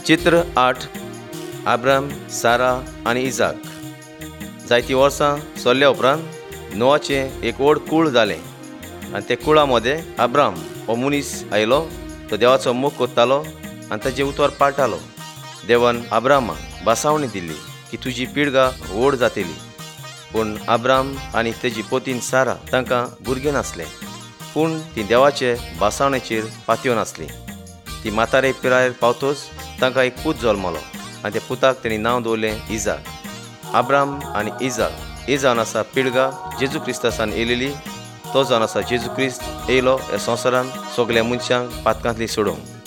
चित्र 8 अब्राम, सारा आनी इजाक. जायतीं वर्सां चल्ल्या उपरांत नोआचें एक व्हड कूळ जालें आनी ते कुळा मदें अब्राम हो मनीस आयलो. तो देवाचो मोग कोत्तालो आनी ताचें उतर पाळटालो. देवान अब्रामाक बासावणी दिल्ली की तुजी पिळगा व्हड जातली. पूण अब्राम आनी तेजी पोतीन सारा तांकां भुरगें नासलें. पूण ती देवाचे बासावणेचेर पातयो नासली. ती म्हातारे पिरायेर पावतोच तांकां एक पूत जल्मलो आनी त्या पुताक तेणी नांव दवरलें इजाक. अब्राम आनी इजाक ही जावन आसा पिळगा जेजू क्रिस्तासान येयलेली. तो जावन आसा जेजू क्रिस्त येयलो ह्या संवसारान सगल्या मनशांक पातकांतली सोडूंक.